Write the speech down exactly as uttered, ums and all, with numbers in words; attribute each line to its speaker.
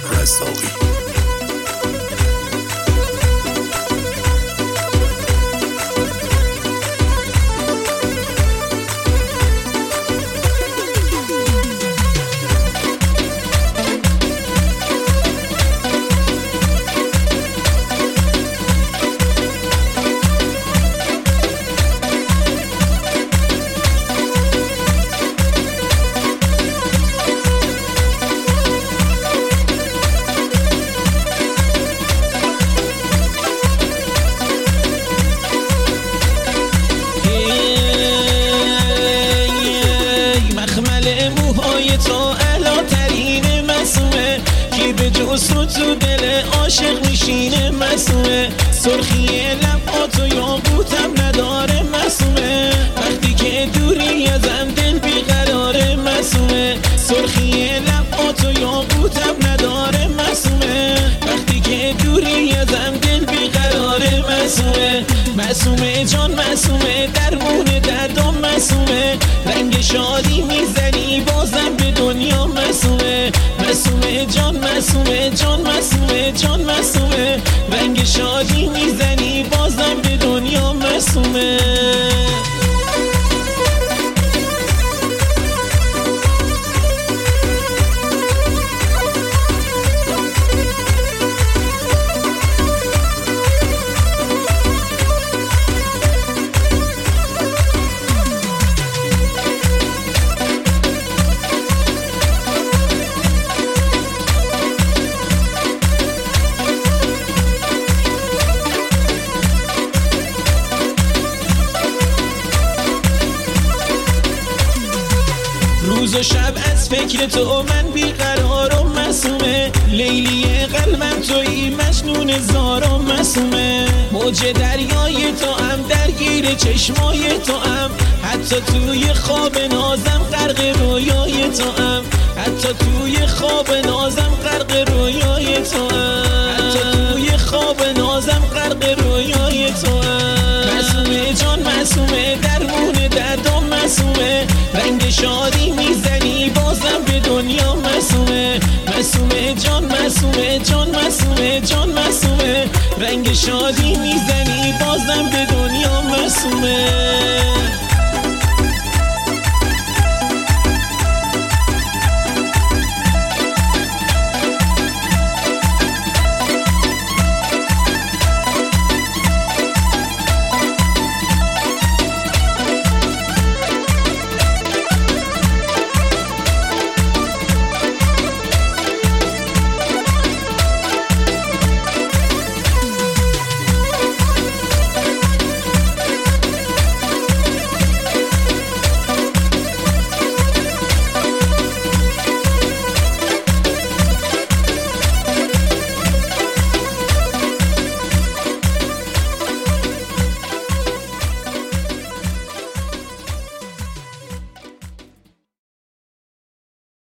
Speaker 1: رزاقی.
Speaker 2: تو تو دل عاشق میشینه مسومه، سرخی لباتو یاقوتم نداره مسومه، وقتی که دوری ازم دل بیقراره مسومه، سرخی لباتو یاقوتم نداره مسومه، وقتی که دوری ازم دل بیقراره مسومه، مسومه جان مسومه درمون دردم مسومه، رنگ شادی میزنی بازم به دنیا مسومه، مسومه جان مسومه جان مسومه جان مسومه، رنگ شادی میزنی بازم به دنیا مسومه. روز و شب از فکر تو من بیقرارم مسومه، لیلی قلبم تویی مجنون زارم مسومه، موج دریای تو هم درگیر چشمای تو هم، حتی توی خواب نازم غرق رویای تو هم، حتی توی خواب نازم غرق رویای تو هم، حتی توی خواب نازم غرق رویای تو هم، مسومه جان مسومه درمون دردم مسومه، رنگ شادی میزنی بازم به دنیا مسومه، مسومه جان مسومه جان مسومه جان مسومه، رنگ شادی میزنی بازم به دنیا مسومه.